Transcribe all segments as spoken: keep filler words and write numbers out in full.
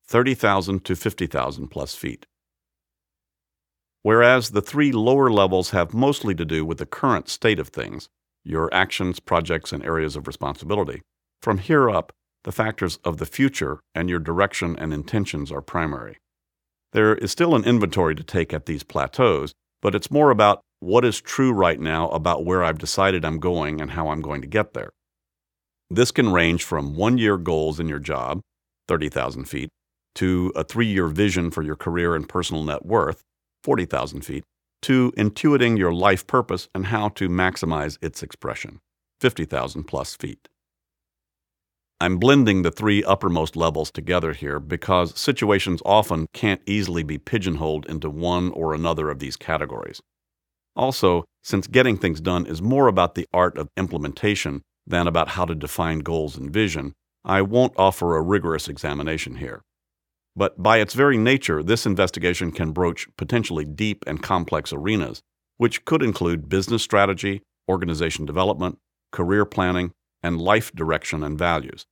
thirty thousand to fifty thousand plus feet. Whereas the three lower levels have mostly to do with the current state of things, your actions, projects, and areas of responsibility, from here up, the factors of the future and your direction and intentions are primary. There is still an inventory to take at these plateaus, but it's more about what is true right now about where I've decided I'm going and how I'm going to get there. This can range from one-year goals in your job, thirty thousand feet, to a three-year vision for your career and personal net worth, forty thousand feet, to intuiting your life purpose and how to maximize its expression, fifty thousand plus feet. I'm blending the three uppermost levels together here because situations often can't easily be pigeonholed into one or another of these categories. Also, since getting things done is more about the art of implementation than about how to define goals and vision, I won't offer a rigorous examination here. But by its very nature, this investigation can broach potentially deep and complex arenas, which could include business strategy, organization development, career planning, and life direction and values.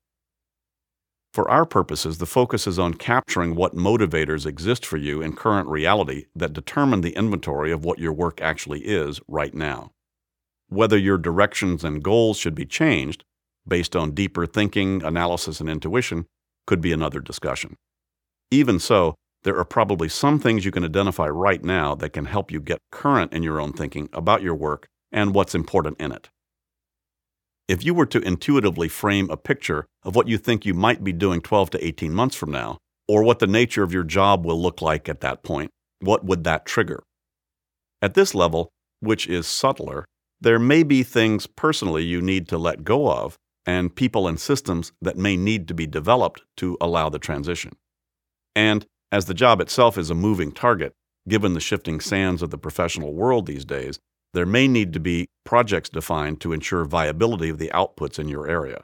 For our purposes, the focus is on capturing what motivators exist for you in current reality that determine the inventory of what your work actually is right now. Whether your directions and goals should be changed, based on deeper thinking, analysis, and intuition, could be another discussion. Even so, there are probably some things you can identify right now that can help you get current in your own thinking about your work and what's important in it. If you were to intuitively frame a picture of what you think you might be doing twelve to eighteen months from now, or what the nature of your job will look like at that point, what would that trigger? At this level, which is subtler, there may be things personally you need to let go of, and people and systems that may need to be developed to allow the transition. And as the job itself is a moving target, given the shifting sands of the professional world these days, there may need to be projects defined to ensure viability of the outputs in your area.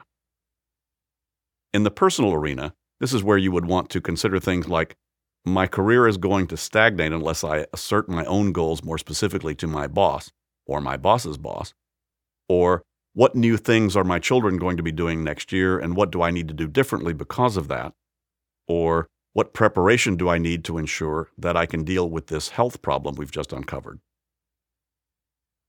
In the personal arena, this is where you would want to consider things like, my career is going to stagnate unless I assert my own goals more specifically to my boss, or my boss's boss, or what new things are my children going to be doing next year and what do I need to do differently because of that, or what preparation do I need to ensure that I can deal with this health problem we've just uncovered?